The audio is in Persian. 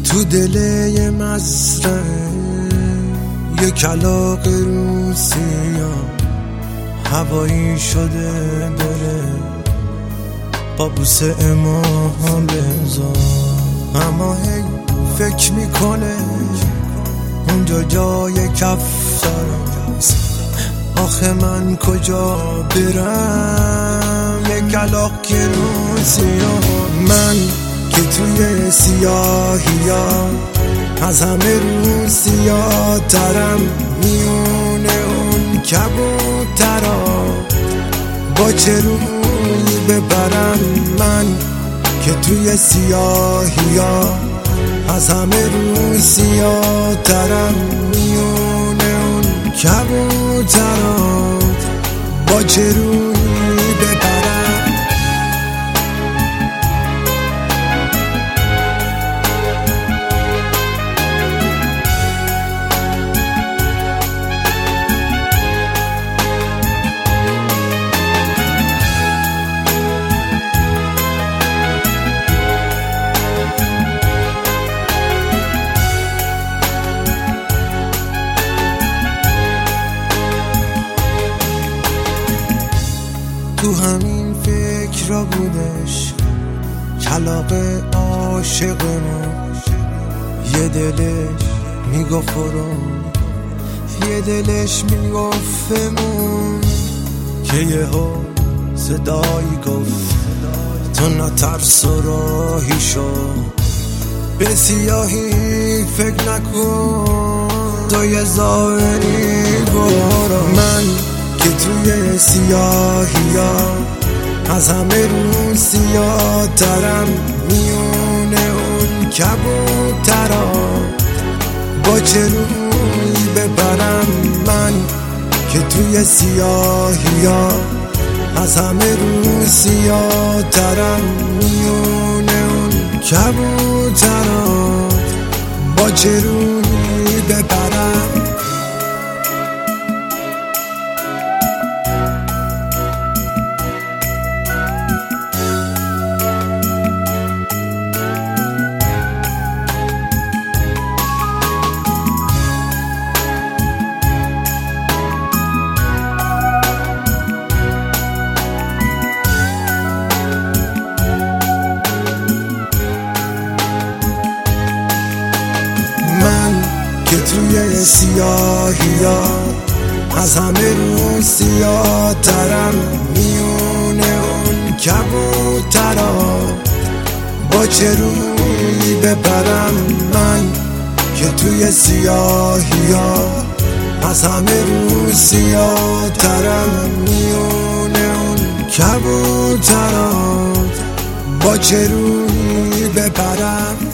تو دل یه مزرعه یه کلاغ روسیا هوایی شده داره با بوسه ماها بزار، اما هی فکر میکنه اونجا جای کف دارست. آخه من کجا برم یه کلاغ که روسیا، من که توی سیاهیا از همه روسیا ترم، میونه اون کبوترا با چه روی ببرم. من که توی سیاهیا از همه روسیا ترم، میونه اون کبوترا با چه روی ببرم. تو همین فکر را بودش کلاغ عاشقمون، یه دلش میگفت برو، یه دلش میگفتمون، که یهو صدایی گفت تو نترس و راهی شو، به سیاهی فکر نکن، تو یه ظاهری برو. من که توی سیاهیا از همه روسیا ترم، میونه اون کبوترا با چه روی ببرم. من که توی سیاهیا از همه روسیا ترم، میونه اون کبوترا با چه روی ببرم. که توی سیاهیا از همه روسیا ترم، میونه اون کبوترا با چه روی ببرم. من که توی سیاهیا از همه روسیا ترم، میونه اون کبوترا با چه روی ببرم.